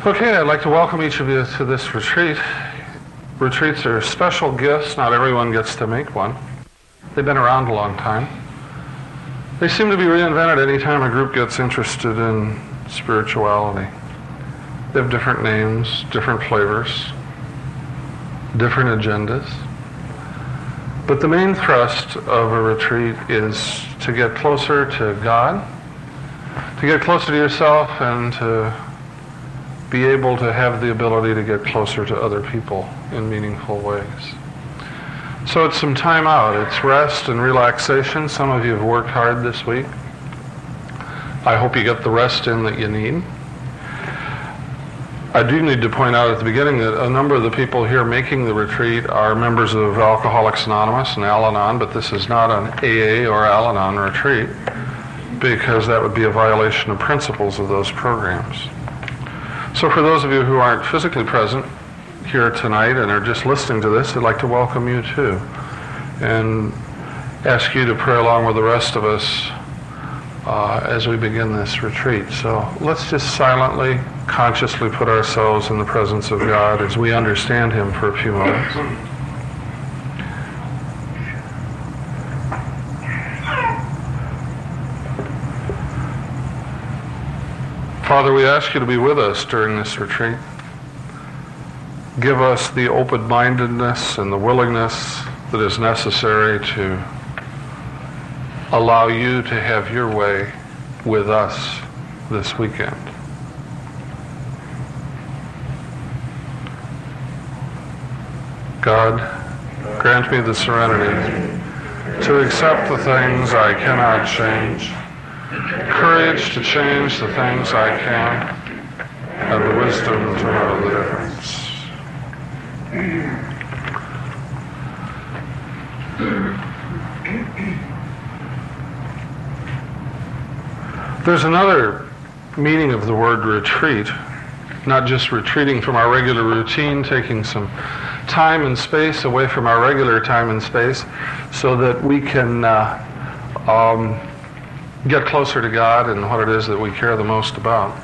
Okay, I'd like to welcome each of you to this retreat. Retreats are special gifts. Not everyone gets to make one. They've been around a long time. They seem to be reinvented any time a group gets interested in spirituality. They have different names, different flavors, different agendas. But the main thrust of a retreat is to get closer to God, to get closer to yourself, and to be able to have the ability to get closer to other people in meaningful ways. So it's some time out. It's rest and relaxation. Some of you have worked hard this week. I hope you get the rest in that you need. I do need to point out at the beginning that a number of the people here making the retreat are members of Alcoholics Anonymous and Al-Anon, but this is not an AA or Al-Anon retreat because that would be a violation of principles of those programs. So for those of you who aren't physically present here tonight and are just listening to this, I'd like to welcome you too and ask you to pray along with the rest of us as we begin this retreat. So let's just silently, consciously put ourselves in the presence of God as we understand Him for a few moments. Father, we ask you to be with us during this retreat. Give us the open-mindedness and the willingness that is necessary to allow you to have your way with us this weekend. God, grant me the serenity to accept the things I cannot change, courage to change the things I can, and the wisdom to know the difference. There's another meaning of the word retreat, not just retreating from our regular routine, taking some time and space away from our regular time and space so that we can get closer to God and what it is that we care the most about.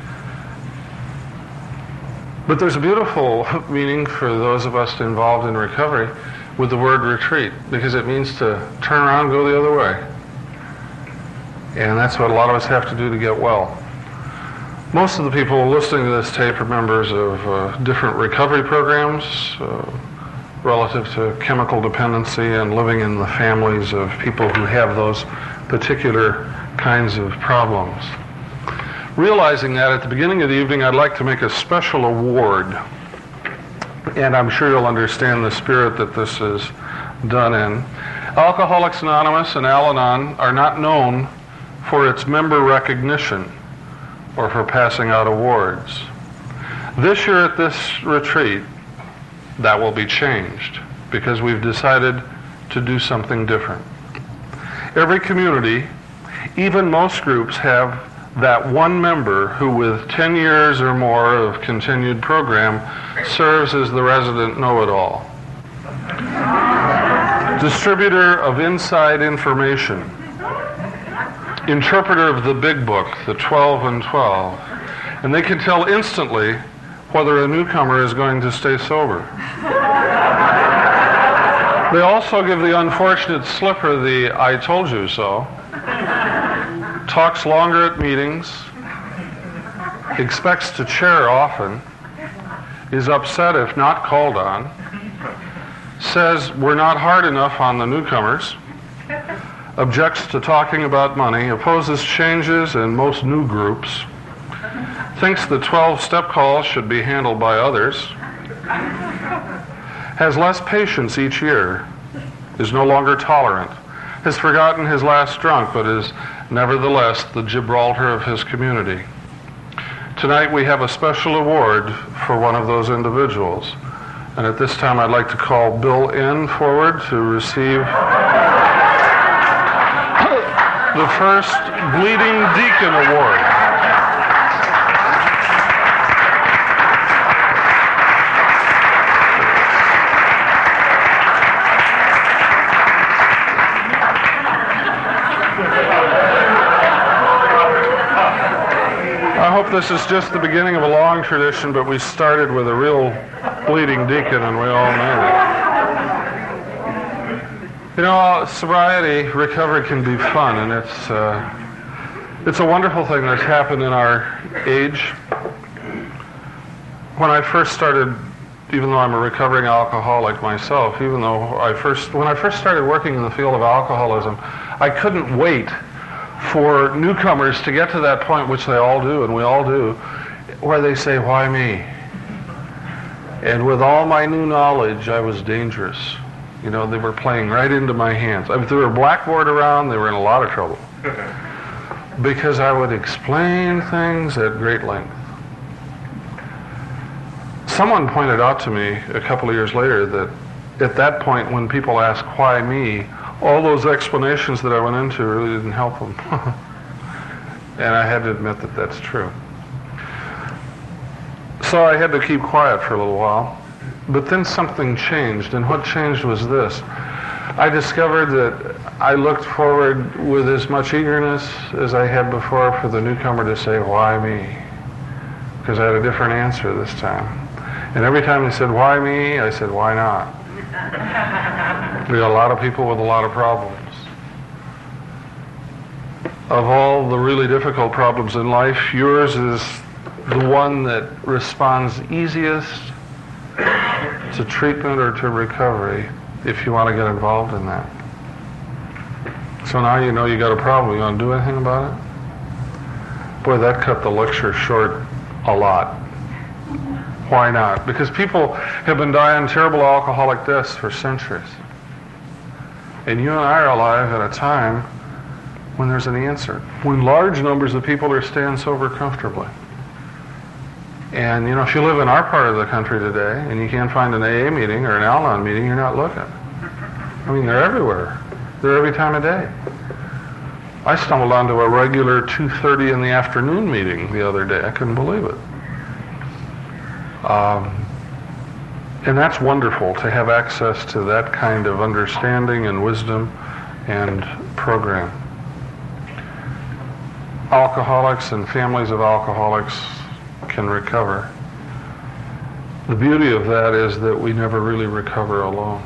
But there's a beautiful meaning for those of us involved in recovery with the word retreat, because it means to turn around and go the other way. And that's what a lot of us have to do to get well. Most of the people listening to this tape are members of different recovery programs relative to chemical dependency and living in the families of people who have those particular kinds of problems. Realizing that, at the beginning of the evening, I'd like to make a special award. And I'm sure you'll understand the spirit that this is done in. Alcoholics Anonymous and Al-Anon are not known for its member recognition or for passing out awards. This year at this retreat, that will be changed because we've decided to do something different. Every community, even most groups, have that one member who with 10 years or more of continued program serves as the resident know-it-all. Distributor of inside information. Interpreter of the big book, the 12 and 12. And they can tell instantly whether a newcomer is going to stay sober. They also give the unfortunate slipper the I told you so. Talks longer at meetings, expects to chair often, is upset if not called on, says we're not hard enough on the newcomers, objects to talking about money, opposes changes in most new groups, thinks the 12-step calls should be handled by others, has less patience each year, is no longer tolerant, has forgotten his last drunk, but is nevertheless the Gibraltar of his community. Tonight we have a special award for one of those individuals. And at this time I'd like to call Bill N. forward to receive the first Bleeding Deacon Award. if this is just the beginning of a long tradition, but we started with a real bleeding deacon, and we all made it. You know, sobriety, recovery can be fun, and it's a wonderful thing that's happened in our age. When I first started, even though I'm a recovering alcoholic myself, when I first started working in the field of alcoholism, I couldn't wait for newcomers to get to that point, which they all do, and we all do, where they say, "Why me?" And with all my new knowledge, I was dangerous. You know, they were playing right into my hands. If there were a blackboard around, they were in a lot of trouble. Because I would explain things at great length. Someone pointed out to me a couple of years later that at that point, when people ask, "Why me?" all those explanations that I went into really didn't help them. And I had to admit that that's true. So I had to keep quiet for a little while. But then something changed, and what changed was this. I discovered that I looked forward with as much eagerness as I had before for the newcomer to say, "Why me?" Because I had a different answer this time. And every time they said, "Why me?" I said, "Why not?" We got a lot of people with a lot of problems. Of all the really difficult problems in life, yours is the one that responds easiest to treatment or to recovery if you want to get involved in that. So now you know you got a problem. You want to do anything about it? Boy, that cut the lecture short a lot. Why not? Because people have been dying terrible alcoholic deaths for centuries. And you and I are alive at a time when there's an answer, when large numbers of people are staying sober comfortably. And, you know, if you live in our part of the country today and you can't find an AA meeting or an Al-Anon meeting, you're not looking. I mean, they're everywhere. They're every time of day. I stumbled onto a regular 2:30 in the afternoon meeting the other day. I couldn't believe it. And that's wonderful to have access to that kind of understanding and wisdom and program. Alcoholics and families of alcoholics can recover. The beauty of that is that we never really recover alone.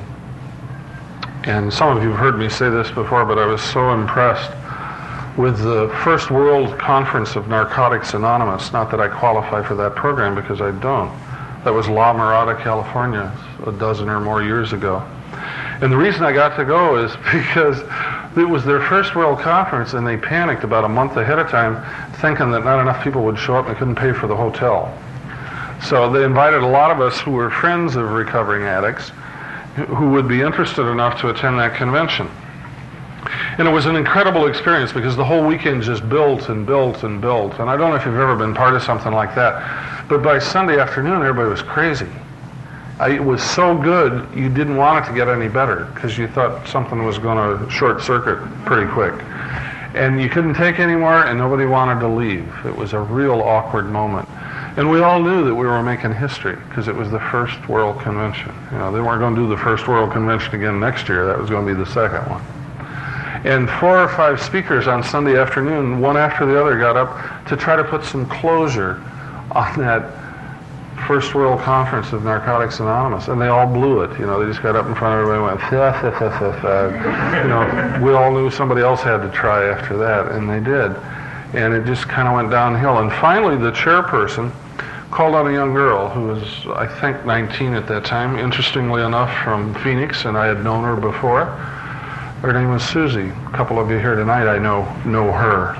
And some of you have heard me say this before, but I was so impressed with the First World Conference of Narcotics Anonymous. Not that I qualify for that program, because I don't. That was La Mirada, California, a dozen or more years ago. And the reason I got to go is because it was their first world conference, and they panicked about a month ahead of time, thinking that not enough people would show up and they couldn't pay for the hotel. So they invited a lot of us who were friends of recovering addicts who would be interested enough to attend that convention. And it was an incredible experience because the whole weekend just built and built and built. And I don't know if you've ever been part of something like that, but by Sunday afternoon, everybody was crazy. It was so good, you didn't want it to get any better because you thought something was going to short circuit pretty quick. And you couldn't take any more, and nobody wanted to leave. It was a real awkward moment. And we all knew that we were making history because it was the first World Convention. You know, they weren't going to do the first World Convention again next year. That was going to be the second one. And 4 or 5 speakers on Sunday afternoon, one after the other, got up to try to put some closure on that First World Conference of Narcotics Anonymous, and they all blew it. You know, they just got up in front of everybody and went, you know, we all knew somebody else had to try after that, and they did. And it just kind of went downhill. And finally, the chairperson called on a young girl who was, I think, 19 at that time, interestingly enough, from Phoenix, and I had known her before. Her name was Susie. A couple of you here tonight, I know her.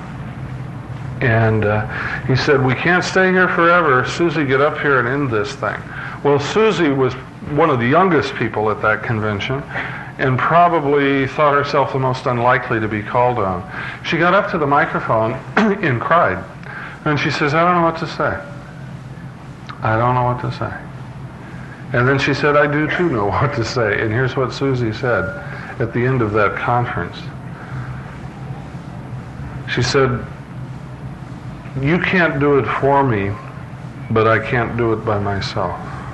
And he said, "We can't stay here forever. Susie, get up here and end this thing." Well, Susie was one of the youngest people at that convention and probably thought herself the most unlikely to be called on. She got up to the microphone and cried. And she says, "I don't know what to say. I don't know what to say." And then she said, "I do too know what to say." And here's what Susie said at the end of that conference. She said, "You can't do it for me, but I can't do it by myself."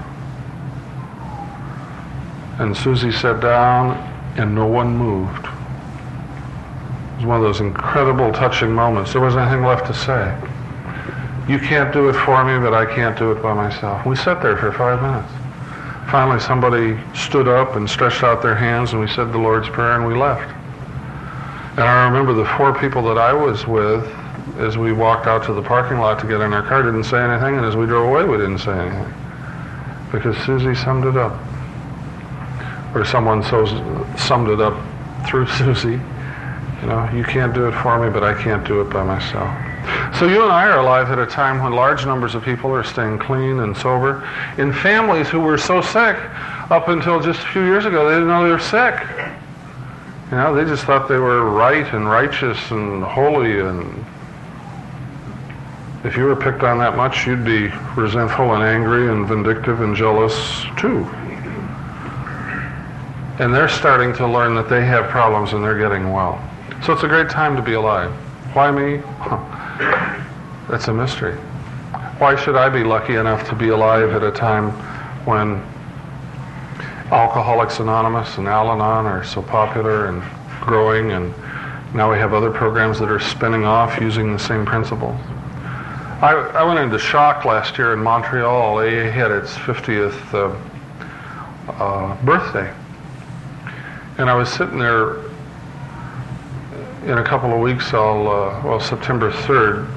And Susie sat down and no one moved. It was one of those incredible touching moments. There wasn't anything left to say. You can't do it for me, but I can't do it by myself. We sat there for 5 minutes. Finally, somebody stood up and stretched out their hands, and we said the Lord's Prayer, and we left. And I remember the 4 people that I was with, as we walked out to the parking lot to get in our car, didn't say anything, and as we drove away, we didn't say anything. Because Susie summed it up. Or someone summed it up through Susie. You know, you can't do it for me, but I can't do it by myself. So you and I are alive at a time when large numbers of people are staying clean and sober. In families who were so sick, up until just a few years ago, they didn't know they were sick. You know, they just thought they were right and righteous and holy, and if you were picked on that much, you'd be resentful and angry and vindictive and jealous too. And they're starting to learn that they have problems and they're getting well. So it's a great time to be alive. Why me? That's a mystery. Why should I be lucky enough to be alive at a time when Alcoholics Anonymous and Al-Anon are so popular and growing, and now we have other programs that are spinning off using the same principles? I went into shock last year in Montreal. AA had its 50th birthday. And I was sitting there. In a couple of weeks, September 3rd,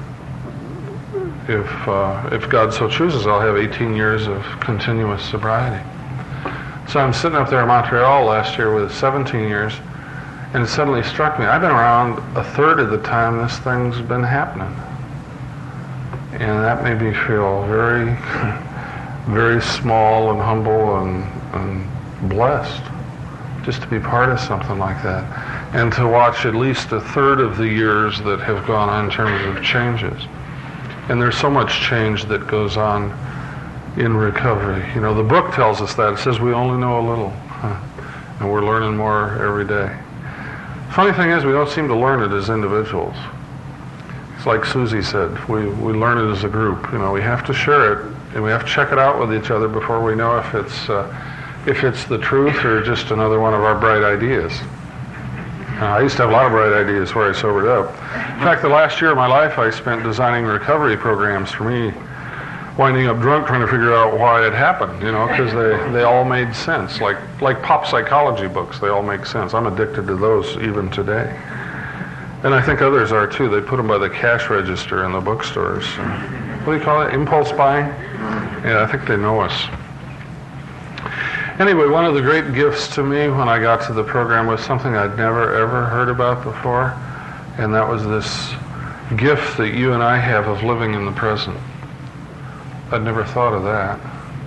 if God so chooses, I'll have 18 years of continuous sobriety. So I'm sitting up there in Montreal last year with 17 years, and it suddenly struck me, I've been around a third of the time this thing's been happening. And that made me feel very, very small and humble and blessed just to be part of something like that. And to watch at least a third of the years that have gone on in terms of changes. And there's so much change that goes on in recovery. You know, the book tells us that. It says we only know a little, and we're learning more every day. Funny thing is, we don't seem to learn it as individuals. It's like Susie said, we learn it as a group. You know, we have to share it, and we have to check it out with each other before we know if it's the truth or just another one of our bright ideas. I used to have a lot of bright ideas before I sobered up. In fact, the last year of my life I spent designing recovery programs for me, winding up drunk trying to figure out why it happened, you know, because they all made sense. Like pop psychology books, they all make sense. I'm addicted to those even today. And I think others are too. They put them by the cash register in the bookstores. What do you call it? Impulse buying? Yeah, I think they know us. Anyway, one of the great gifts to me when I got to the program was something I'd never ever heard about before, and that was this gift that you and I have of living in the present. I'd never thought of that.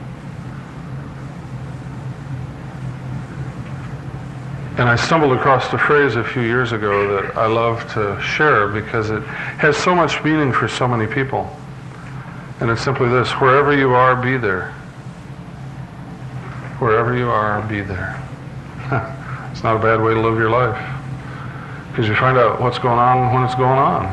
And I stumbled across the phrase a few years ago that I love to share because it has so much meaning for so many people. And it's simply this: wherever you are, be there. Wherever you are, be there. It's not a bad way to live your life, because you find out what's going on when it's going on.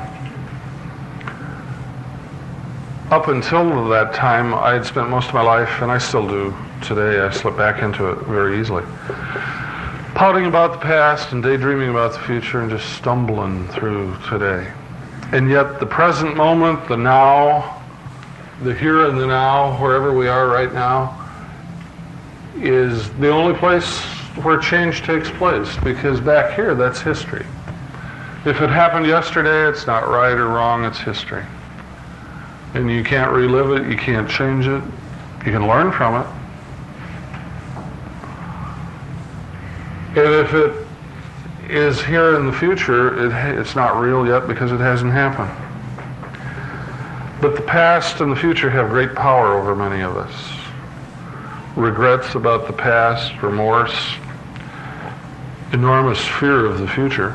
Up until that time, I had spent most of my life, and I still do today, I slip back into it very easily, pouting about the past and daydreaming about the future and just stumbling through today. And yet the present moment, the now, the here and the now, wherever we are right now, is the only place where change takes place, because back here, that's history. If it happened yesterday, it's not right or wrong, it's history. And you can't relive it, you can't change it, you can learn from it. And if it is here in the future, it's not real yet because it hasn't happened. But the past and the future have great power over many of us. Regrets about the past, remorse, enormous fear of the future.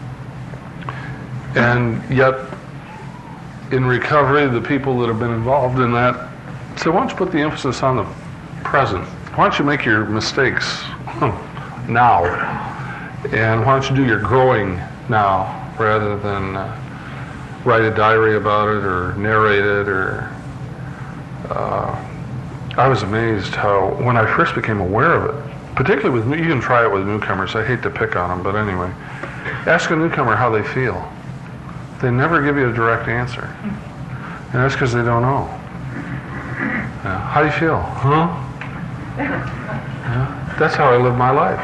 And yet, in recovery, the people that have been involved in that say, why don't you put the emphasis on the present? Why don't you make your mistakes now? And why don't you do your growing now rather than write a diary about it or narrate it or... I was amazed how, when I first became aware of it, particularly with, you can try it with newcomers, I hate to pick on them, but anyway, ask a newcomer how they feel. They never give you a direct answer. And that's because they don't know. Yeah. How do you feel? Huh? Yeah. That's how I live my life.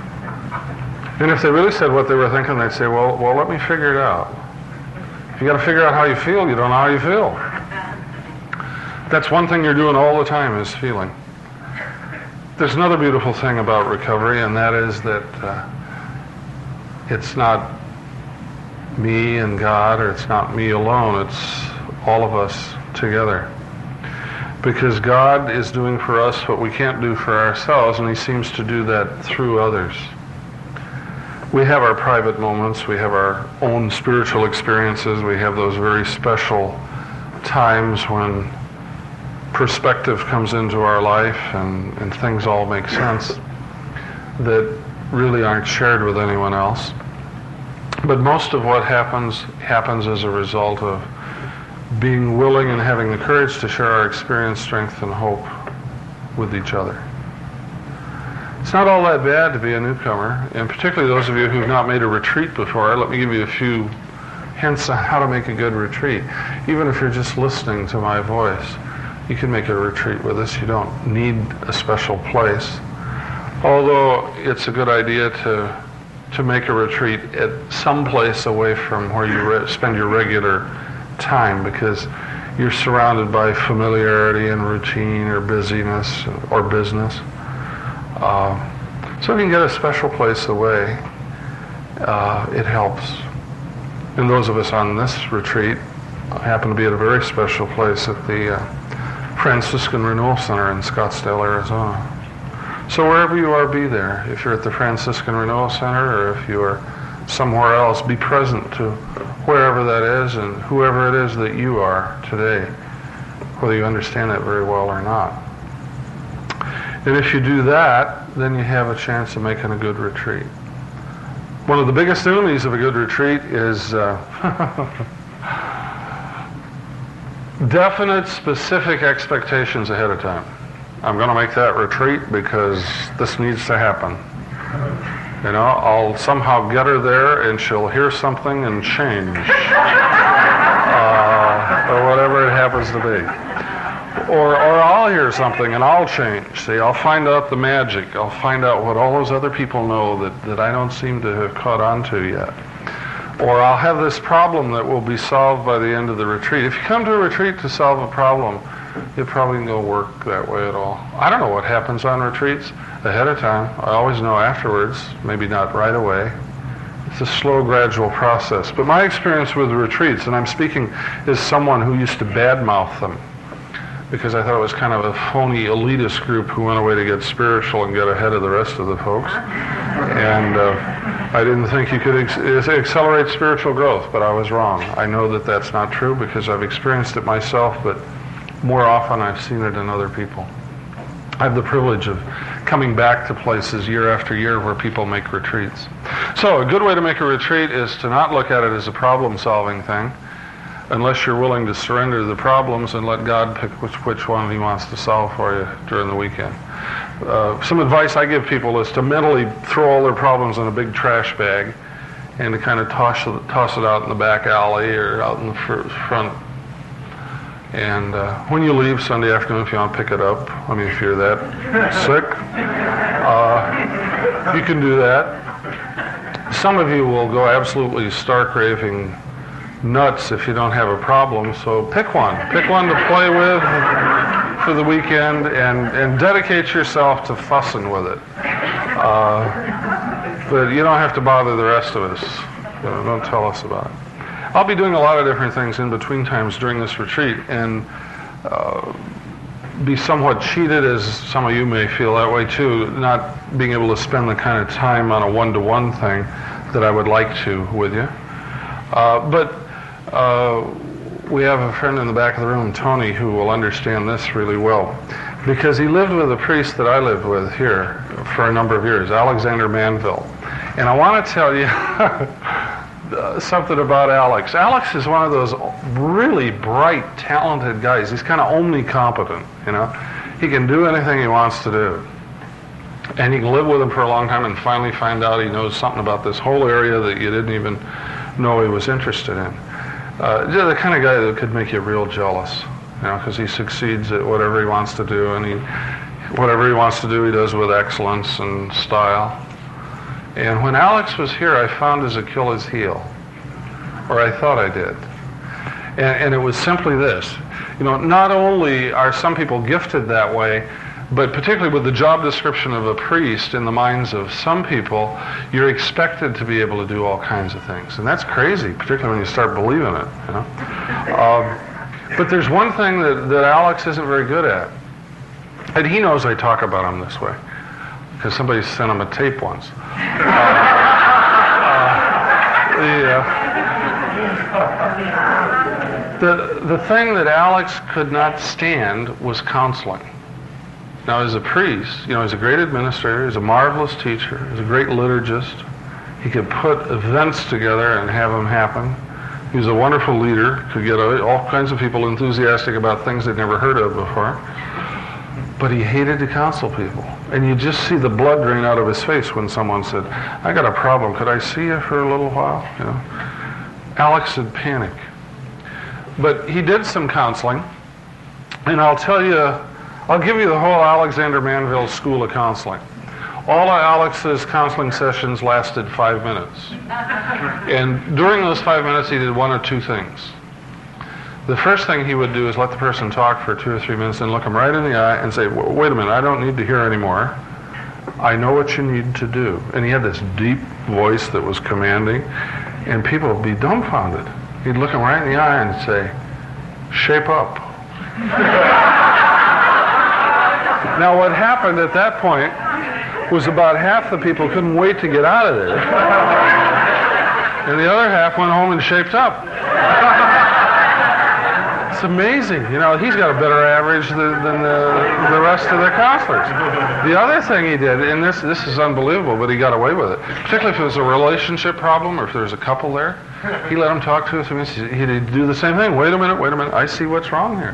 And if they really said what they were thinking, they'd say, well, let me figure it out. If you got to figure out how you feel, you don't know how you feel. That's one thing you're doing all the time is feeling. There's another beautiful thing about recovery, and that is that it's not me and God, or it's not me alone, it's all of us together. Because God is doing for us what we can't do for ourselves, and He seems to do that through others. We have our private moments, we have our own spiritual experiences, we have those very special times when perspective comes into our life and things all make sense that really aren't shared with anyone else. But most of what happens as a result of being willing and having the courage to share our experience, strength, and hope with each other. It's not all that bad to be a newcomer, and particularly those of you who've not made a retreat before. Let me give you a few hints on how to make a good retreat. Even if you're just listening to my voice, you can make a retreat with us. You don't need a special place. Although it's a good idea to make a retreat at some place away from where you spend your regular time, because you're surrounded by familiarity and routine or busyness or business. So if you can get a special place away, it helps. And those of us on this retreat happen to be at a very special place at the Franciscan Renewal Center in Scottsdale, Arizona. So wherever you are, be there. If you're at the Franciscan Renewal Center, or if you are somewhere else, be present to wherever that is and whoever it is that you are today, whether you understand that very well or not. And if you do that, then you have a chance of making a good retreat. One of the biggest enemies of a good retreat is definite, specific expectations ahead of time. I'm going to make that retreat because this needs to happen. You know, I'll somehow get her there and she'll hear something and change. Or whatever it happens to be. Or I'll hear something and I'll change. See, I'll find out the magic. I'll find out what all those other people know that I don't seem to have caught on to yet. Or I'll have this problem that will be solved by the end of the retreat. If you come to a retreat to solve a problem, it probably ain't going to work that way at all. I don't know what happens on retreats ahead of time. I always know afterwards, maybe not right away. It's a slow, gradual process. But my experience with the retreats, and I'm speaking as someone who used to badmouth them, because I thought it was kind of a phony elitist group who went away to get spiritual and get ahead of the rest of the folks. And I didn't think you could accelerate spiritual growth, but I was wrong. I know that that's not true because I've experienced it myself, but more often I've seen it in other people. I have the privilege of coming back to places year after year where people make retreats. So a good way to make a retreat is to not look at it as a problem-solving thing, unless you're willing to surrender the problems and let God pick which one He wants to solve for you during the weekend. Some advice I give people is to mentally throw all their problems in a big trash bag and to kind of toss it out in the back alley or out in the front. And when you leave Sunday afternoon, if you want to pick it up, I mean, if you're that sick, you can do that. Some of you will go absolutely stark raving nuts if you don't have a problem, so pick one to play with for the weekend and dedicate yourself to fussing with it. But you don't have to bother the rest of us. Don't tell us about it. I'll be doing a lot of different things in between times during this retreat and be somewhat cheated, as some of you may feel that way too, not being able to spend the kind of time on a one-to-one thing that I would like to with you. But we have a friend in the back of the room, Tony, who will understand this really well, because he lived with a priest that I lived with here for a number of years, Alexander Manville. And I want to tell you something about Alex. Alex is one of those really bright, talented guys. He's kind of omnicompetent, you know. He can do anything he wants to do. And you can live with him for a long time and finally find out he knows something about this whole area that you didn't even know he was interested in. The kind of guy that could make you real jealous, because he succeeds at whatever he wants to do, and whatever he wants to do, he does with excellence and style. And when Alex was here, I found his Achilles heel, or I thought I did. And it was simply this. Not only are some people gifted that way, but particularly with the job description of a priest in the minds of some people, you're expected to be able to do all kinds of things. And that's crazy, particularly when you start believing it, But there's one thing that Alex isn't very good at. And he knows I talk about him this way, because somebody sent him a tape once. The thing that Alex could not stand was counseling. Now, as a priest, he's a great administrator, he's a marvelous teacher, he's a great liturgist. He could put events together and have them happen. He was a wonderful leader, could get all kinds of people enthusiastic about things they'd never heard of before. But he hated to counsel people. And you just see the blood drain out of his face when someone said, I got a problem, could I see you for a little while? Alex would panic. But he did some counseling, and I'll give you the whole Alexander Manville School of Counseling. All of Alex's counseling sessions lasted 5 minutes. And during those 5 minutes, he did one of two things. The first thing he would do is let the person talk for 2 or 3 minutes and look them right in the eye and say, wait a minute, I don't need to hear anymore. I know what you need to do. And he had this deep voice that was commanding, and people would be dumbfounded. He'd look them right in the eye and say, shape up. Now what happened at that point was about half the people couldn't wait to get out of there. And the other half went home and shaped up. It's amazing. He's got a better average than the rest of the counselors. The other thing he did, and this is unbelievable, but he got away with it, particularly if it was a relationship problem or if there was a couple there, he let them talk 2 or 3 minutes. He'd do the same thing. Wait a minute, I see what's wrong here.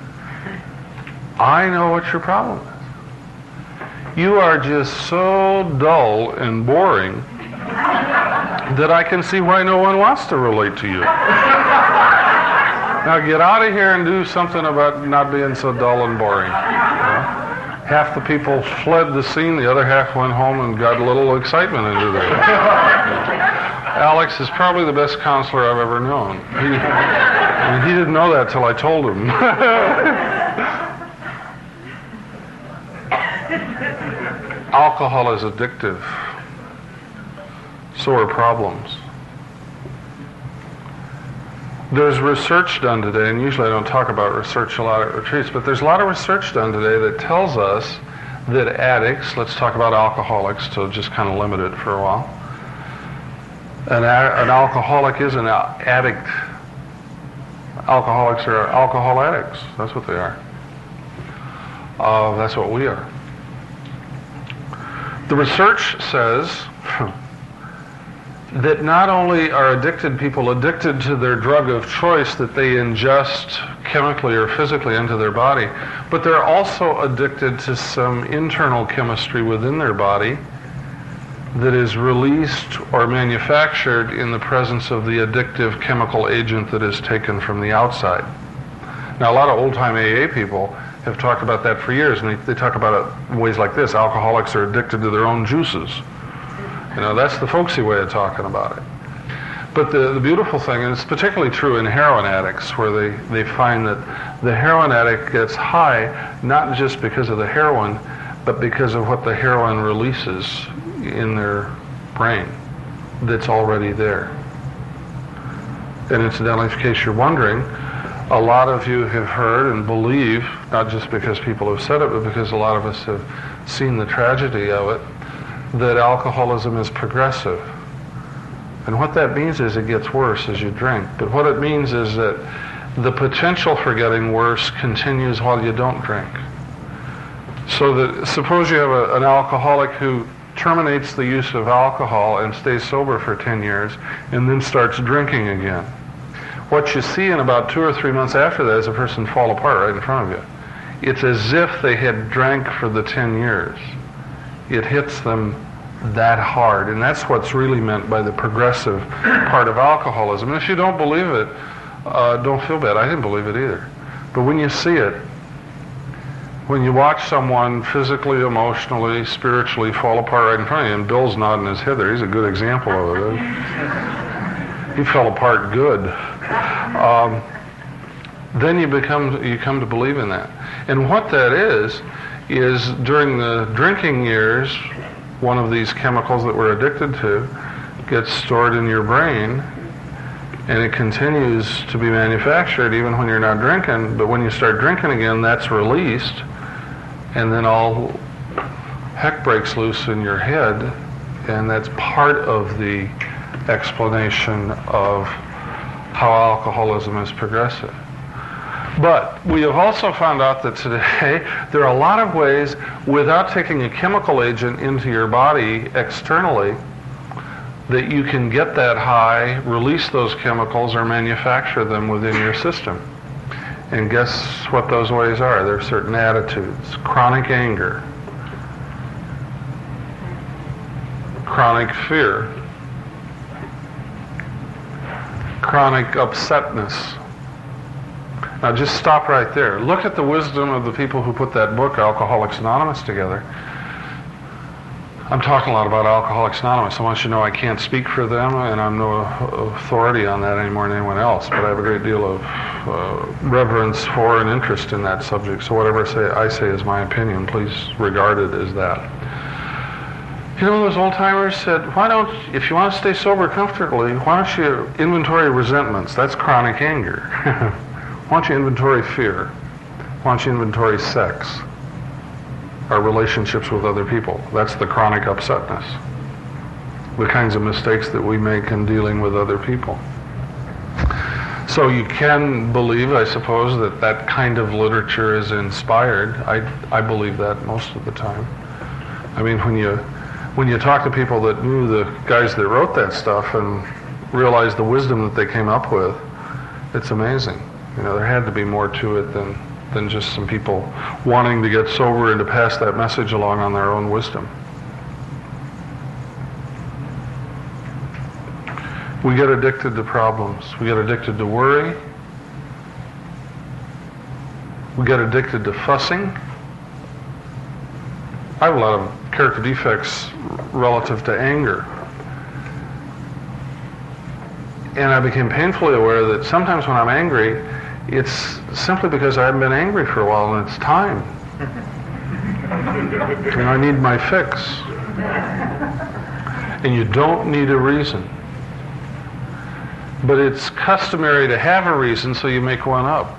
I know what your problem is. You are just so dull and boring that I can see why no one wants to relate to you. Now get out of here and do something about not being so dull and boring. Half the people fled the scene, the other half went home and got a little excitement into there. Alex is probably the best counselor I've ever known. He didn't know that till I told him. Alcohol is addictive. So are problems. There's research done today, and usually I don't talk about research a lot at retreats, but there's a lot of research done today that tells us that addicts, let's talk about alcoholics to just kind of limit it for a while. An alcoholic is an addict. Alcoholics are alcohol addicts. That's what they are. That's what we are. The research says that not only are addicted people addicted to their drug of choice that they ingest chemically or physically into their body, but they're also addicted to some internal chemistry within their body that is released or manufactured in the presence of the addictive chemical agent that is taken from the outside. Now, a lot of old-time AA people have talked about that for years, and they talk about it in ways like this. Alcoholics are addicted to their own juices. That's the folksy way of talking about it. But the beautiful thing, and it's particularly true in heroin addicts, where they find that the heroin addict gets high not just because of the heroin, but because of what the heroin releases in their brain that's already there. And incidentally, in case you're wondering, a lot of you have heard and believe, not just because people have said it, but because a lot of us have seen the tragedy of it, that alcoholism is progressive. And what that means is it gets worse as you drink. But what it means is that the potential for getting worse continues while you don't drink. So that suppose you have an alcoholic who terminates the use of alcohol and stays sober for 10 years and then starts drinking again. What you see in about 2 or 3 months after that is a person fall apart right in front of you. It's as if they had drank for the 10 years. It hits them that hard, and that's what's really meant by the progressive part of alcoholism. And if you don't believe it, don't feel bad. I didn't believe it either. But when you see it, when you watch someone physically, emotionally, spiritually fall apart right in front of you, and Bill's nodding his head there, he's a good example of it. He fell apart good. Then you come to believe in that. And what that is during the drinking years, one of these chemicals that we're addicted to gets stored in your brain, and it continues to be manufactured even when you're not drinking. But when you start drinking again, that's released, and then all heck breaks loose in your head, and that's part of the explanation of how alcoholism is progressive. But we have also found out that today there are a lot of ways, without taking a chemical agent into your body externally, that you can get that high, release those chemicals, or manufacture them within your system. And guess what those ways are? There are certain attitudes. Chronic anger, chronic fear, chronic upsetness. Now just stop right there. Look at the wisdom of the people who put that book, Alcoholics Anonymous, together. I'm talking a lot about Alcoholics Anonymous. I want you to know I can't speak for them, and I'm no authority on that any more than anyone else, but I have a great deal of reverence for and interest in that subject. So whatever I say is my opinion. Please regard it as that. You know, those old-timers said, if you want to stay sober comfortably, why don't you inventory resentments? That's chronic anger. Why don't you inventory fear? Why don't you inventory sex? Our relationships with other people. That's the chronic upsetness. The kinds of mistakes that we make in dealing with other people. So you can believe, I suppose, that kind of literature is inspired. I believe that most of the time. I mean, when you talk to people that knew the guys that wrote that stuff and realize the wisdom that they came up with, it's amazing. You know, there had to be more to it than just some people wanting to get sober and to pass that message along on their own wisdom. We get addicted to problems. We get addicted to worry. We get addicted to fussing. I have a lot of character defects relative to anger. And I became painfully aware that sometimes when I'm angry, it's simply because I haven't been angry for a while and it's time. And I need my fix. And you don't need a reason. But it's customary to have a reason, so you make one up.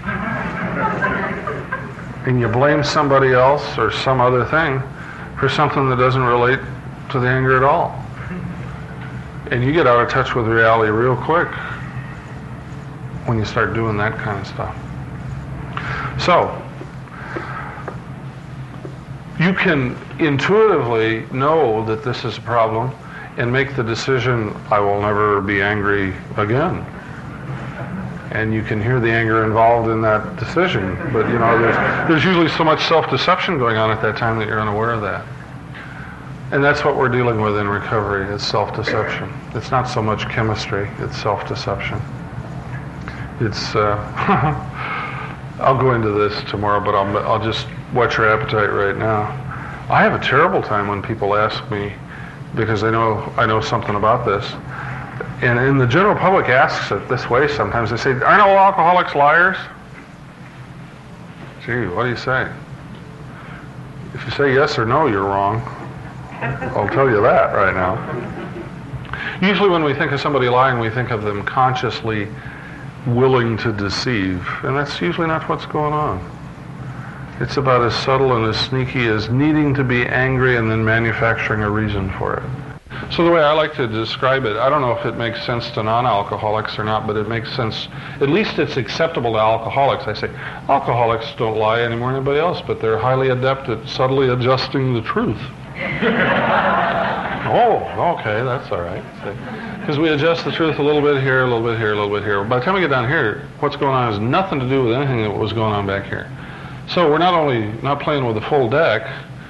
And you blame somebody else or some other thing for something that doesn't relate to the anger at all. And you get out of touch with reality real quick when you start doing that kind of stuff. So, you can intuitively know that this is a problem and make the decision, I will never be angry again. And you can hear the anger involved in that decision, but you know, there's usually so much self-deception going on at that time that you're unaware of that. And that's what we're dealing with in recovery, is self-deception. It's not so much chemistry, it's self-deception. It's, I'll go into this tomorrow, but I'll just whet your appetite right now. I have a terrible time when people ask me, because I know something about this, and the general public asks it this way sometimes. They say, aren't all alcoholics liars? Gee, what do you say? If you say yes or no, you're wrong. I'll tell you that right now. Usually when we think of somebody lying, we think of them consciously willing to deceive, and that's usually not what's going on. It's about as subtle and as sneaky as needing to be angry and then manufacturing a reason for it. So the way I like to describe it, I don't know if it makes sense to non-alcoholics or not, but it makes sense, at least it's acceptable to alcoholics. I say, alcoholics don't lie any more than anybody else, but they're highly adept at subtly adjusting the truth. Oh, okay, that's all right. Because we adjust the truth a little bit here, a little bit here, a little bit here. By the time we get down here, what's going on has nothing to do with anything that was going on back here. So we're not only not playing with a full deck,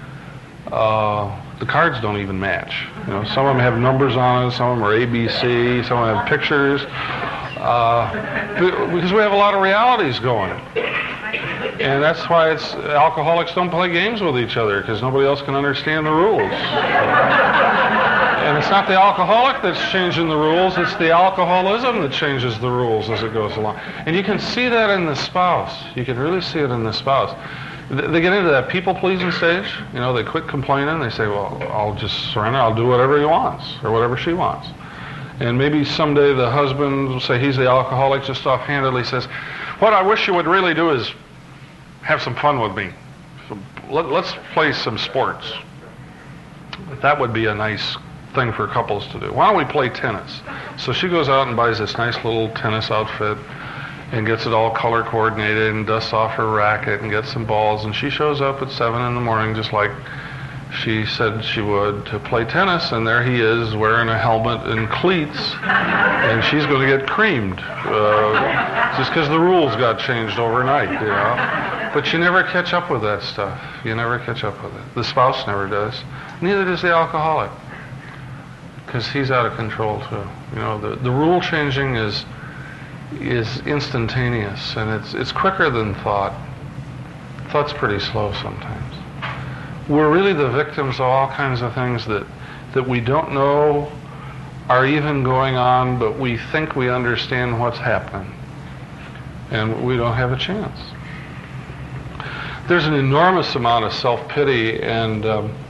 the cards don't even match. You know, some of them have numbers on it, some of them are ABC, some of them have pictures. Because we have a lot of realities going. And that's why alcoholics don't play games with each other, because nobody else can understand the rules. And it's not the alcoholic that's changing the rules, it's the alcoholism that changes the rules as it goes along. And you can see that in the spouse. You can really see it in the spouse. They get into that people-pleasing stage. They quit complaining. They say, well, I'll just surrender. I'll do whatever he wants or whatever she wants. And maybe someday the husband will say he's the alcoholic, just offhandedly says, what I wish you would really do is have some fun with me. So let's play some sports. That would be a nice thing for couples to do. Why don't we play tennis? So she goes out and buys this nice little tennis outfit and gets it all color coordinated and dusts off her racket and gets some balls, and she shows up at 7 in the morning just like she said she would to play tennis, and there he is wearing a helmet and cleats, and she's going to get creamed just because the rules got changed overnight, But you never catch up with that stuff. You never catch up with it. The spouse never does. Neither does the alcoholic, because he's out of control too. The rule changing is instantaneous, and it's quicker than thought. Thought's pretty slow sometimes. We're really the victims of all kinds of things that we don't know are even going on, but we think we understand what's happening, and we don't have a chance. There's an enormous amount of self-pity, and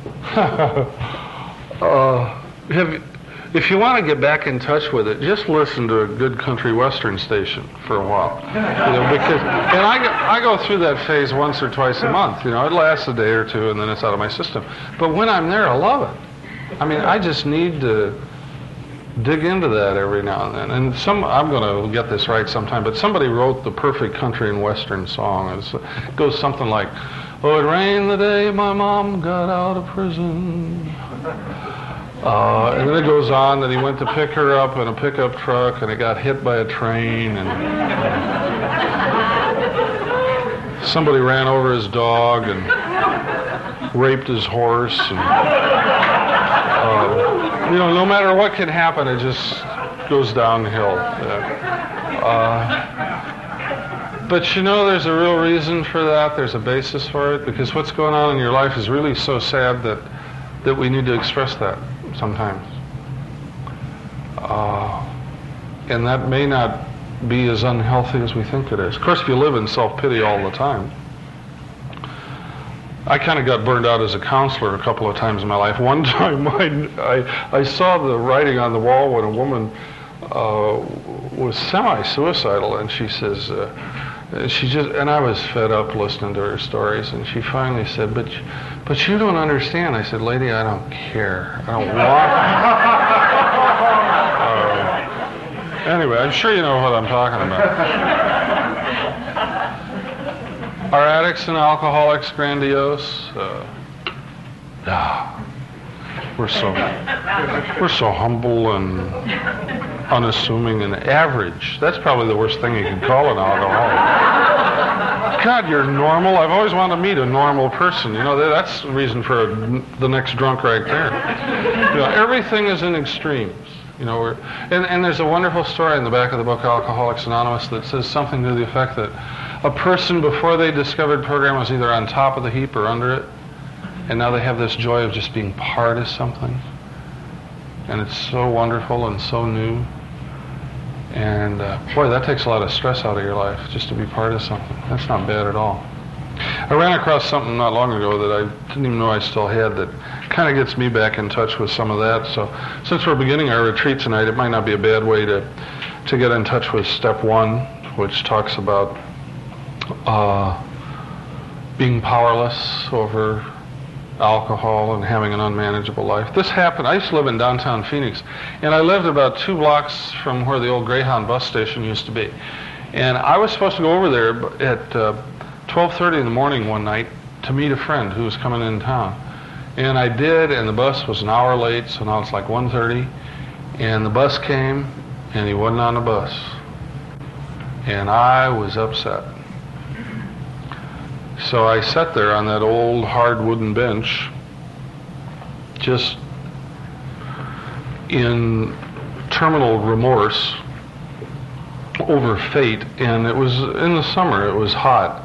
if you want to get back in touch with it, just listen to a good country western station for a while. And I go through that phase once or twice a month. It lasts a day or two, and then it's out of my system. But when I'm there, I love it. I just need to dig into that every now and then. And I'm going to get this right sometime, but somebody wrote the perfect country and western song. It goes something like, oh, it rained the day my mom got out of prison. And then it goes on that he went to pick her up in a pickup truck and it got hit by a train, and somebody ran over his dog and raped his horse, and no matter what can happen, it just goes downhill. But there's a real reason for that. There's a basis for it, because what's going on in your life is really so sad that we need to express that sometimes. And that may not be as unhealthy as we think it is. Of course, if you live in self-pity all the time. I kind of got burned out as a counselor a couple of times in my life. One time I saw the writing on the wall when a woman was semi-suicidal, and she says, and I was fed up listening to her stories, and she finally said, but you don't understand. I said, lady, I don't care. I don't want. Anyway, I'm sure you know what I'm talking about. Are addicts and alcoholics grandiose? We're so humble and unassuming and average. That's probably the worst thing you can call an alcoholic. God, you're normal. I've always wanted to meet a normal person. That's the reason for the next drunk right there. Everything is in extremes. And there's a wonderful story in the back of the book Alcoholics Anonymous that says something to the effect that a person before they discovered program was either on top of the heap or under it, and now they have this joy of just being part of something, and it's so wonderful and so new. And boy, that takes a lot of stress out of your life, just to be part of something. That's not bad at all. I ran across something not long ago that I didn't even know I still had that kind of gets me back in touch with some of that. So since we're beginning our retreat tonight, it might not be a bad way to get in touch with step 1, which talks about being powerless over alcohol and having an unmanageable life. This happened. I used to live in downtown Phoenix, and I lived about 2 blocks from where the old Greyhound bus station used to be. And I was supposed to go over there at 12:30 in the morning one night to meet a friend who was coming in town. And I did, and the bus was an hour late, so now it's like 1:30. And the bus came, and he wasn't on the bus. And I was upset. So I sat there on that old hard wooden bench, just in terminal remorse, over fate, and it was in the summer. It was hot,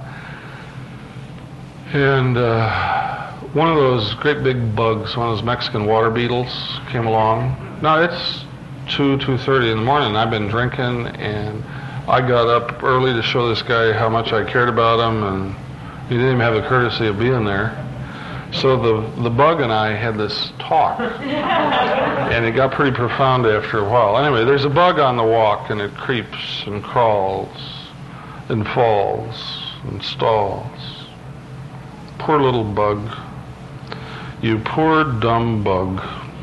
and one of those great big bugs, one of those Mexican water beetles, came along. Now it's 2:30 in the morning. I've been drinking, and I got up early to show this guy how much I cared about him, and he didn't even have the courtesy of being there. So the bug and I had this talk, and it got pretty profound after a while. Anyway, there's a bug on the walk, and it creeps and crawls and falls and stalls. Poor little bug. You poor dumb bug.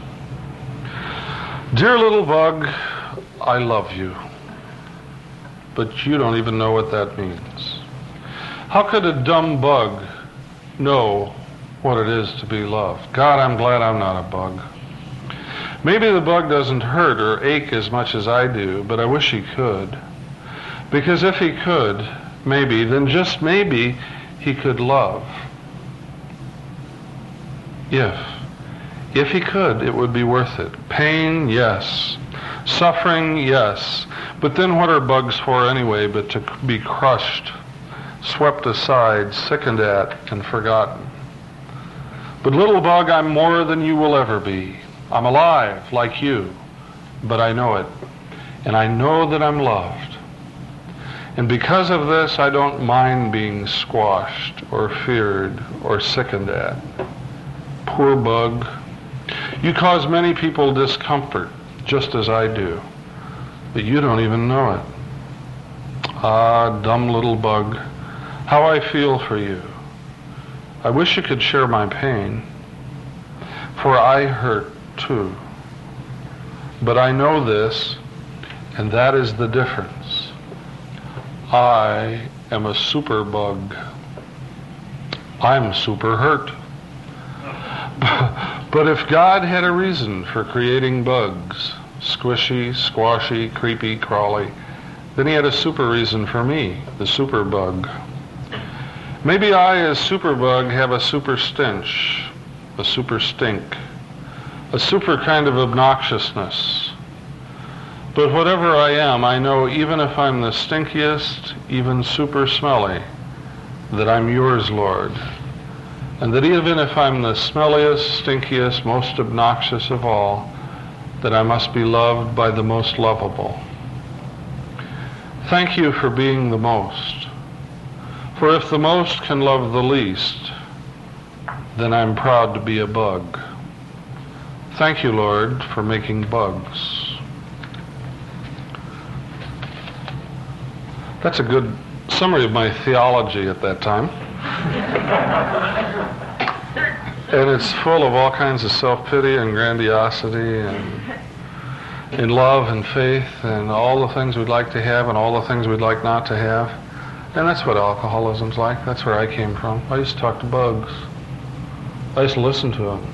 Dear little bug, I love you. But you don't even know what that means. How could a dumb bug know what it is to be loved? God, I'm glad I'm not a bug. Maybe the bug doesn't hurt or ache as much as I do, but I wish he could. Because if he could, maybe, then just maybe, he could love. If he could, it would be worth it. Pain, yes. Suffering, yes. But then what are bugs for anyway but to be crushed, swept aside, sickened at, and forgotten? But little bug, I'm more than you will ever be. I'm alive, like you, but I know it. And I know that I'm loved. And because of this, I don't mind being squashed or feared or sickened at. Poor bug. You cause many people discomfort, just as I do. But you don't even know it. Ah, dumb little bug, how I feel for you. I wish you could share my pain, for I hurt too. But I know this, and that is the difference. I am a super bug. I'm super hurt. But if God had a reason for creating bugs, squishy, squashy, creepy, crawly, then he had a super reason for me, the super bug. Maybe I, as super bug, have a super stench, a super stink, a super kind of obnoxiousness. But whatever I am, I know even if I'm the stinkiest, even super smelly, that I'm yours, Lord. And that even if I'm the smelliest, stinkiest, most obnoxious of all, that I must be loved by the most lovable. Thank you for being the most. For if the most can love the least, then I'm proud to be a bug. Thank you, Lord, for making bugs. That's a good summary of my theology at that time. And it's full of all kinds of self-pity and grandiosity and love and faith and all the things we'd like to have and all the things we'd like not to have. And that's what alcoholism's like. That's where I came from. I used to talk to bugs. I used to listen to them.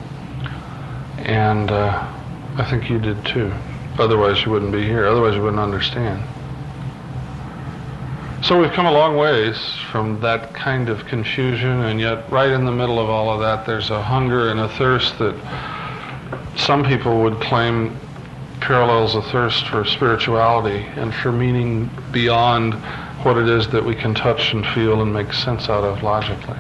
And I think you did too. Otherwise you wouldn't be here. Otherwise you wouldn't understand. So we've come a long ways from that kind of confusion, and yet right in the middle of all of that there's a hunger and a thirst that some people would claim parallels a thirst for spirituality and for meaning beyond what it is that we can touch and feel and make sense out of logically.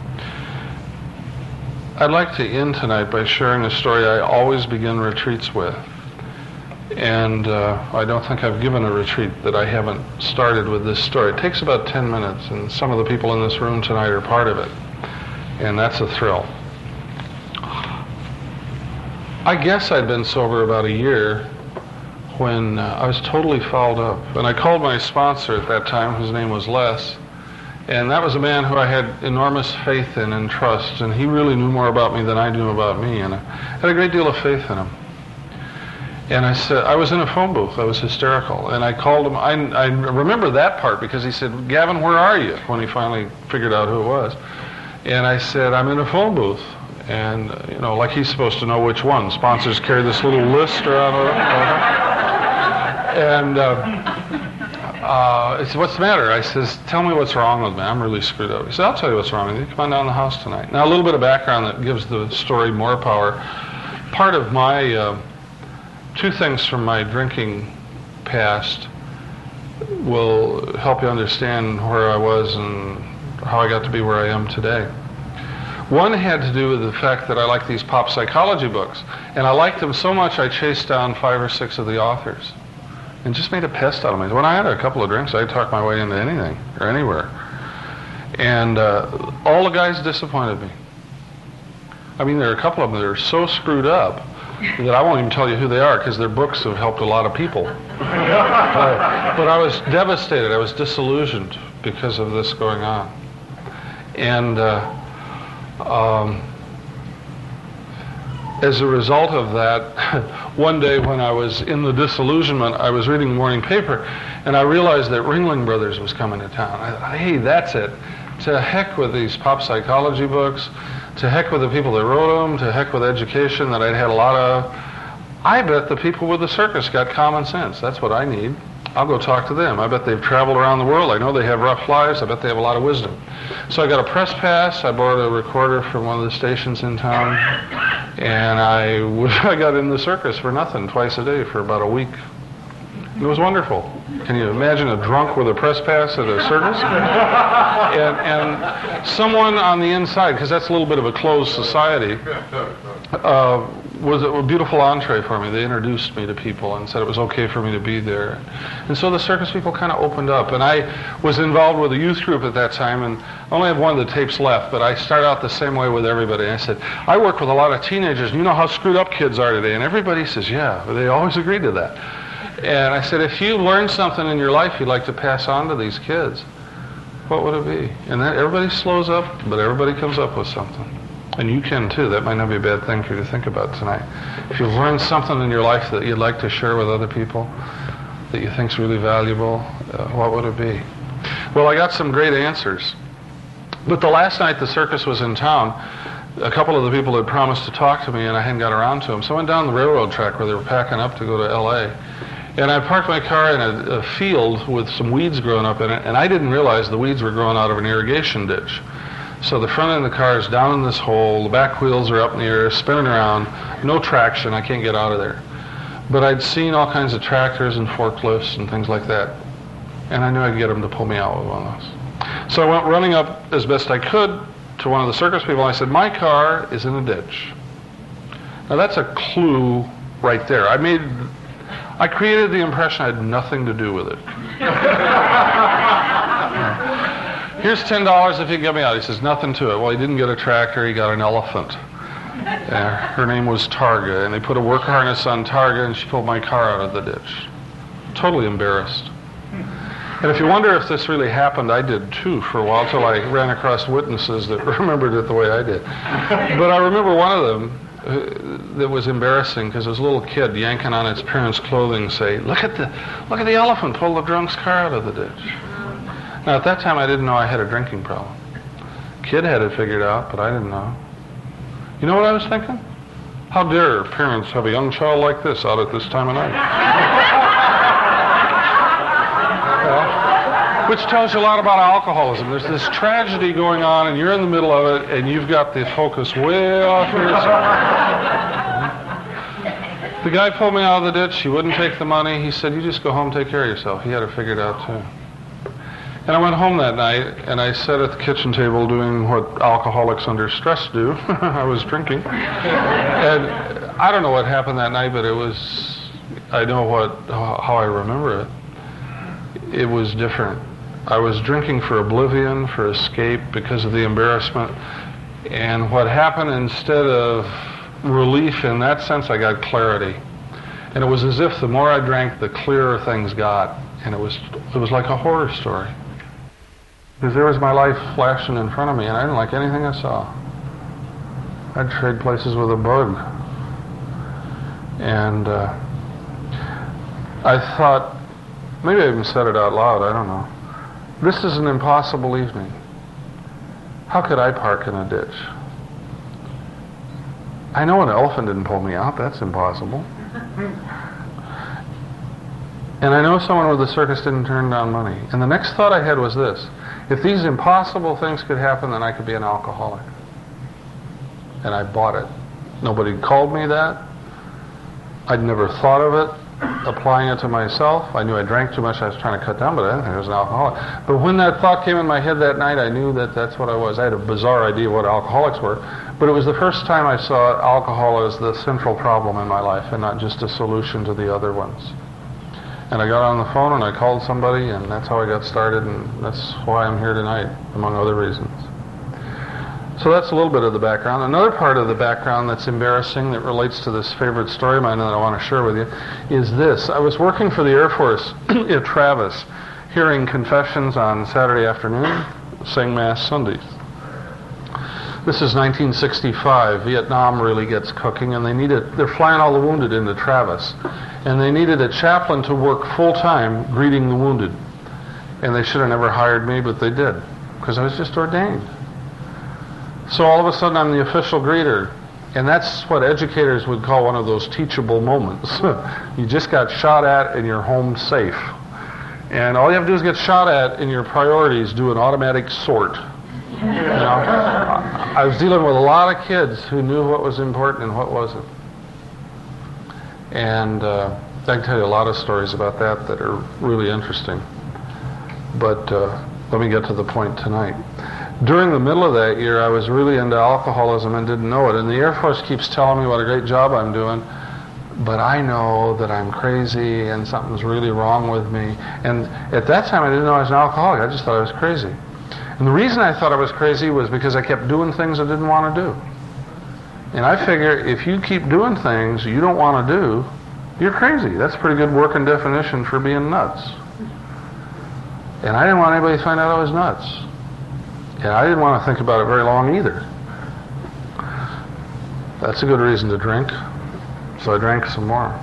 I'd like to end tonight by sharing a story I always begin retreats with. And I don't think I've given a retreat that I haven't started with this story. It takes about 10 minutes, and some of the people in this room tonight are part of it. And that's a thrill. I guess I'd been sober about a year when I was totally fouled up. And I called my sponsor at that time, whose name was Les. And that was a man who I had enormous faith in and trust. And he really knew more about me than I knew about me. And I had a great deal of faith in him. And I said, I was in a phone booth. I was hysterical. And I called him. I remember that part because he said, Gavin, where are you? When he finally figured out who it was. And I said, I'm in a phone booth. And, you know, like he's supposed to know which one. Sponsors carry this little list around. And he said, what's the matter? I says, tell me what's wrong with me. I'm really screwed up. He said, I'll tell you what's wrong with you. Come on down to the house tonight. Now, a little bit of background that gives the story more power. Part of my... two things from my drinking past will help you understand where I was and how I got to be where I am today. One had to do with the fact that I like these pop psychology books, and I liked them so much I chased down 5 or 6 of the authors and just made a pest out of me. When I had a couple of drinks, I'd talk my way into anything or anywhere. And all the guys disappointed me. I mean, there are a couple of them that are so screwed up that I won't even tell you who they are because their books have helped a lot of people. But I was devastated. I was disillusioned because of this going on. And as a result of that, one day when I was in the disillusionment, I was reading the morning paper, and I realized that Ringling Brothers was coming to town. I thought, hey, that's it. To heck with these pop psychology books, to heck with the people that wrote them, to heck with education that I'd had a lot of. I bet the people with the circus got common sense. That's what I need. I'll go talk to them. I bet they've traveled around the world. I know they have rough lives. I bet they have a lot of wisdom. So I got a press pass. I borrowed a recorder from one of the stations in town, and I got in the circus for nothing twice a day for about a week. It was wonderful. Can you imagine a drunk with a press pass at a circus? and someone on the inside, because that's a little bit of a closed society, was a beautiful entree for me. They introduced me to people and said it was okay for me to be there. And so the circus people kind of opened up. And I was involved with a youth group at that time, and I only have one of the tapes left, but I start out the same way with everybody. I said, I work with a lot of teenagers, and you know how screwed up kids are today. And everybody says, yeah, they always agreed to that. And I said, if you learn something in your life you'd like to pass on to these kids, what would it be? And then everybody slows up, but everybody comes up with something. And you can too. That might not be a bad thing for you to think about tonight. If you've learned something in your life that you'd like to share with other people, that you think's really valuable, what would it be? Well, I got some great answers. But the last night the circus was in town, a couple of the people had promised to talk to me, and I hadn't got around to them. So I went down the railroad track where they were packing up to go to L.A., and I parked my car in a field with some weeds growing up in it, and I didn't realize the weeds were growing out of an irrigation ditch. So the front end of the car is down in this hole, the back wheels are up in the air, spinning around, no traction, I can't get out of there. But I'd seen all kinds of tractors and forklifts and things like that, and I knew I'd get them to pull me out with one of those. So I went running up as best I could to one of the circus people, and I said, my car is in a ditch. Now that's a clue right there. I created the impression I had nothing to do with it. Here's $10 if you can get me out. He says, nothing to it. Well, he didn't get a tractor, he got an elephant. Her name was Targa, and they put a work harness on Targa, and she pulled my car out of the ditch. Totally embarrassed. And if you wonder if this really happened, I did too for a while, till I ran across witnesses that remembered it the way I did. But I remember one of them that was embarrassing, because it was a little kid yanking on its parents' clothing, say, look at the elephant pull the drunk's car out of the ditch. Now at that time I didn't know I had a drinking problem. Kid had it figured out, but I didn't know. You know what I was thinking? How dare parents have a young child like this out at this time of night? Which tells you a lot about alcoholism. There's this tragedy going on, and you're in the middle of it, and you've got the focus way off here. The guy pulled me out of the ditch. He wouldn't take the money. He said, you just go home, take care of yourself. He had it figured out, too. And I went home that night, and I sat at the kitchen table doing what alcoholics under stress do. I was drinking. And I don't know what happened that night, but I know how I remember it. It was different. I was drinking for oblivion, for escape, because of the embarrassment. And what happened, instead of relief in that sense, I got clarity. And it was as if the more I drank, the clearer things got. And it was like a horror story. Because there was my life flashing in front of me, and I didn't like anything I saw. I'd trade places with a bug. And I thought, maybe I even said it out loud, I don't know. This is an impossible evening. How could I park in a ditch? I know an elephant didn't pull me out, that's impossible. And I know someone with the circus didn't turn down money. And the next thought I had was this: if these impossible things could happen, then I could be an alcoholic. And I bought it. Nobody called me that. I'd never thought of it. applying it to myself. I knew I drank too much. I was trying to cut down, but I didn't think I was an alcoholic. But when that thought came in my head that night, I knew that that's what I was. I had a bizarre idea what alcoholics were, but it was the first time I saw alcohol as the central problem in my life and not just a solution to the other ones. And I got on the phone and I called somebody, and that's how I got started, and that's why I'm here tonight, among other reasons. So that's a little bit of the background. Another part of the background that's embarrassing that relates to this favorite story of mine that I want to share with you is this. I was working for the Air Force at Travis, hearing confessions on Saturday afternoon, saying Mass Sundays. This is 1965. Vietnam really gets cooking, and they're flying all the wounded into Travis. And they needed a chaplain to work full-time greeting the wounded. And they should have never hired me, but they did, because I was just ordained. So all of a sudden I'm the official greeter, and that's what educators would call one of those teachable moments. You just got shot at and you're home safe. And all you have to do is get shot at, and your priorities do an automatic sort. You know? I was dealing with a lot of kids who knew what was important and what wasn't. And I can tell you a lot of stories about that are really interesting. But let me get to the point tonight. During the middle of that year, I was really into alcoholism and didn't know it. And the Air Force keeps telling me what a great job I'm doing, but I know that I'm crazy and something's really wrong with me. And at that time, I didn't know I was an alcoholic. I just thought I was crazy. And the reason I thought I was crazy was because I kept doing things I didn't want to do. And I figure if you keep doing things you don't want to do, you're crazy. That's a pretty good working definition for being nuts. And I didn't want anybody to find out I was nuts. And I didn't want to think about it very long either. That's a good reason to drink. So I drank some more.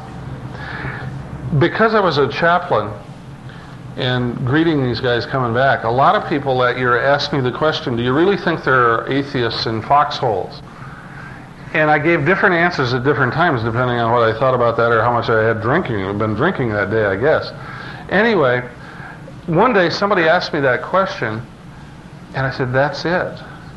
Because I was a chaplain and greeting these guys coming back, a lot of people that year asked me the question, do you really think there are atheists in foxholes? And I gave different answers at different times depending on what I thought about that or how much I had been drinking that day, I guess. Anyway, one day somebody asked me that question, and I said, that's it.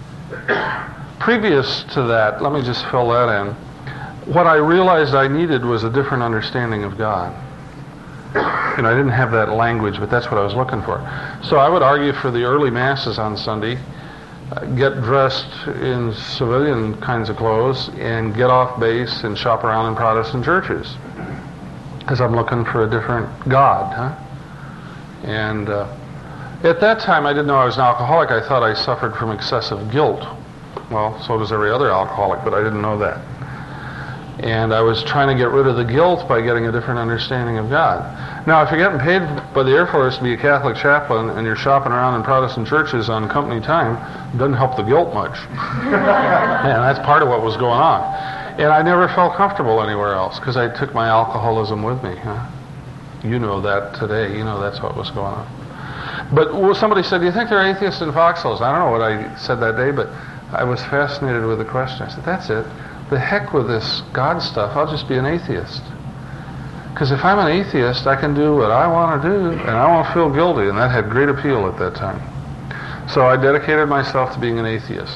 Previous to that, let me just fill that in, what I realized I needed was a different understanding of God. And I didn't have that language, but that's what I was looking for. So I would argue for the early masses on Sunday, get dressed in civilian kinds of clothes, and get off base and shop around in Protestant churches. Because I'm looking for a different God, huh? And at that time, I didn't know I was an alcoholic. I thought I suffered from excessive guilt. Well, so does every other alcoholic, but I didn't know that. And I was trying to get rid of the guilt by getting a different understanding of God. Now, if you're getting paid by the Air Force to be a Catholic chaplain and you're shopping around in Protestant churches on company time, it doesn't help the guilt much. And that's part of what was going on. And I never felt comfortable anywhere else because I took my alcoholism with me. Huh? You know that today. You know that's what was going on. But somebody said, do you think there are atheists in foxholes? I don't know what I said that day, but I was fascinated with the question. I said, that's it. The heck with this God stuff. I'll just be an atheist. Because if I'm an atheist, I can do what I want to do, and I won't feel guilty, and that had great appeal at that time. So I dedicated myself to being an atheist.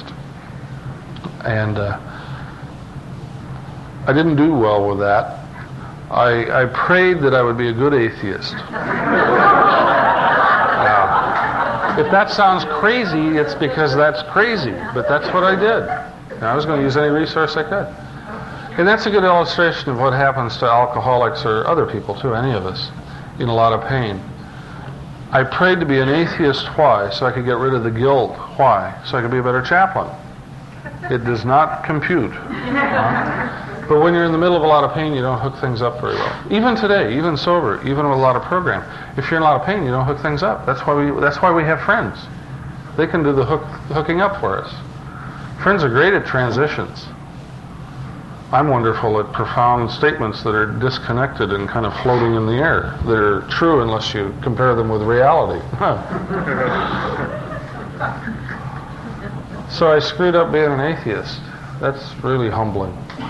And I didn't do well with that. I prayed that I would be a good atheist. If that sounds crazy, it's because that's crazy, but that's what I did. And I was going to use any resource I could. And that's a good illustration of what happens to alcoholics or other people too, any of us, in a lot of pain. I prayed to be an atheist. Why? So I could get rid of the guilt. Why? So I could be a better chaplain. It does not compute. But when you're in the middle of a lot of pain, you don't hook things up very well. Even today, even sober, even with a lot of program, if you're in a lot of pain, you don't hook things up. That's why we have friends. They can do the hooking up for us. Friends are great at transitions. I'm wonderful at profound statements that are disconnected and kind of floating in the air. They're true unless you compare them with reality. So I screwed up being an atheist. That's really humbling.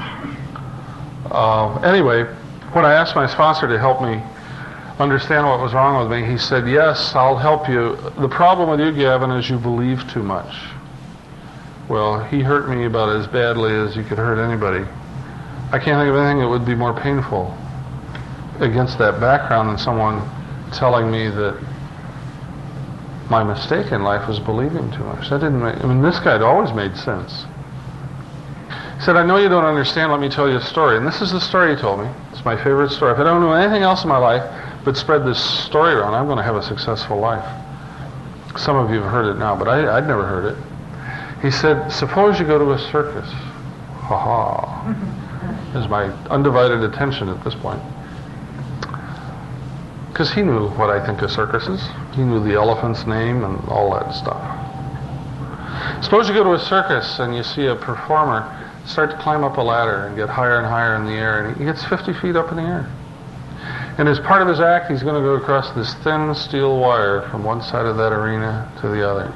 Anyway, when I asked my sponsor to help me understand what was wrong with me, he said, yes, I'll help you. The problem with you, Gavin, is you believe too much. Well, he hurt me about as badly as you could hurt anybody. I can't think of anything that would be more painful against that background than someone telling me that my mistake in life was believing too much. That didn't make, I mean, this guy had always made sense. He said, I know you don't understand, let me tell you a story. And this is the story he told me. It's my favorite story. If I don't do anything else in my life but spread this story around, I'm going to have a successful life. Some of you have heard it now, but I'd never heard it. He said, suppose you go to a circus. Ha ha. There's my undivided attention at this point. Because he knew what I think of circuses. He knew the elephant's name and all that stuff. Suppose you go to a circus and you see a performer start to climb up a ladder and get higher and higher in the air, and he gets 50 feet up in the air. And as part of his act, he's going to go across this thin steel wire from one side of that arena to the other.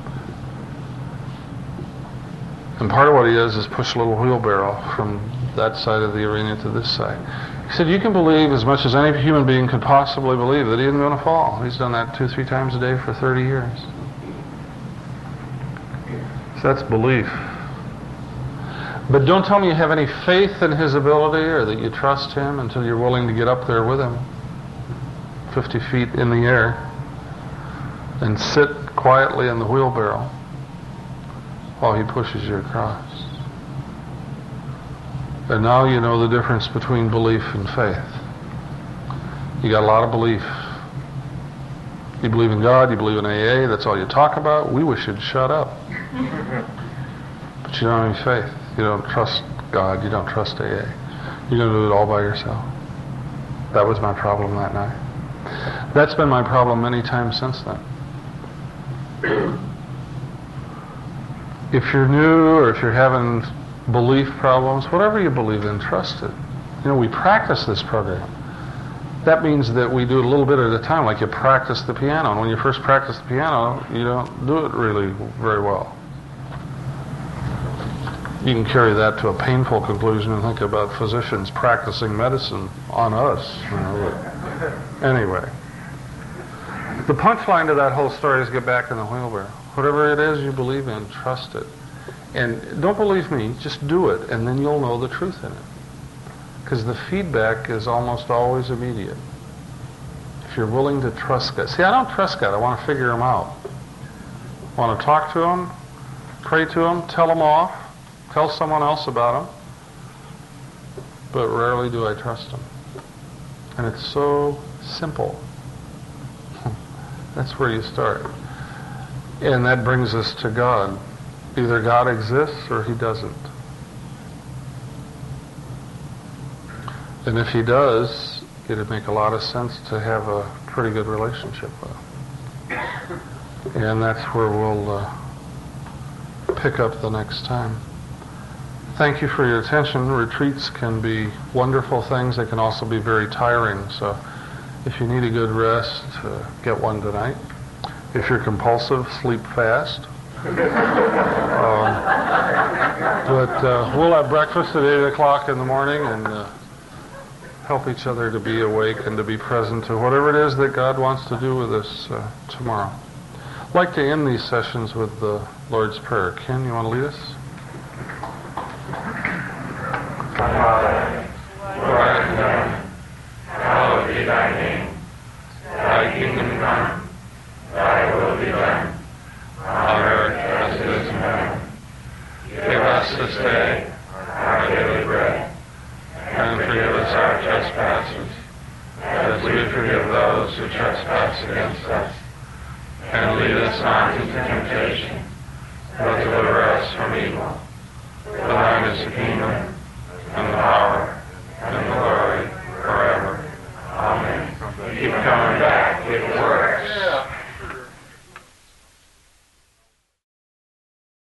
And part of what he does is push a little wheelbarrow from that side of the arena to this side. He said, you can believe as much as any human being could possibly believe that he isn't going to fall. He's done that 2-3 times a day for 30 years. So that's belief. But don't tell me you have any faith in his ability or that you trust him until you're willing to get up there with him, 50 feet in the air, and sit quietly in the wheelbarrow while he pushes you across. And now you know the difference between belief and faith. You got a lot of belief. You believe in God, you believe in AA, that's all you talk about. We wish you'd shut up. But you don't have any faith. You don't trust God, you don't trust AA. You're going to do it all by yourself. That was my problem that night. That's been my problem many times since then. If you're new or if you're having belief problems, whatever you believe in, trust it. You know, we practice this program. That means that we do it a little bit at a time, like you practice the piano. And when you first practice the piano, you don't do it really very well. You can carry that to a painful conclusion and think about physicians practicing medicine on us. You know, anyway, the punchline to that whole story is get back in the wheelbarrow. Whatever it is you believe in, trust it. And don't believe me, just do it, and then you'll know the truth in it. Because the feedback is almost always immediate. If you're willing to trust God. See, I don't trust God. I want to figure him out. I want to talk to him, pray to him, tell him off, tell someone else about him. But rarely do I trust him. And it's so simple. That's where you start. And that brings us to God. Either God exists or he doesn't. And if he does, it'd make a lot of sense to have a pretty good relationship with him. And that's where we'll pick up the next time. Thank you for your attention. Retreats can be wonderful things. They can also be very tiring. So if you need a good rest, get one tonight. If you're compulsive, sleep fast. But we'll have breakfast at 8 o'clock in the morning and help each other to be awake and to be present to whatever it is that God wants to do with us tomorrow. I'd like to end these sessions with the Lord's Prayer. Ken, you want to lead us? Our Father, who art in heaven, hallowed be thy name. Thy kingdom come, thy will be done, on earth as it is in heaven. Give us this day our daily bread, and forgive us our trespasses, as we forgive those who trespass against us. And lead us not into temptation, but deliver us from evil. For thine is the kingdom, and the